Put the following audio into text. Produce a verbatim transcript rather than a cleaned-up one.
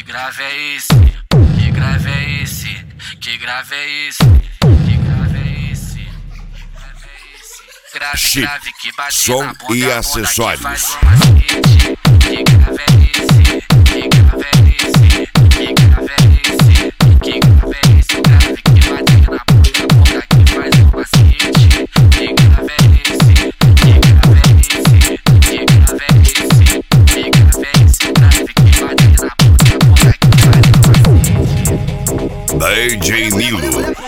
grave é esse? Que grave é esse? Que grave é esse? Que grave é esse? Grave, Chip, grave que bate som na bunda, e bunda acessórios. que faz uma macete. Que grave é esse? Que grave é esse? Que grave é esse? Que grave é esse? Grave que bate na bunda, bunda que faz uma macete. Que grave é esse? Que grave é esse? Que grave é esse? Que grave é esse? Grave que bate na bunda, bunda que faz uma macete. D J Nilo.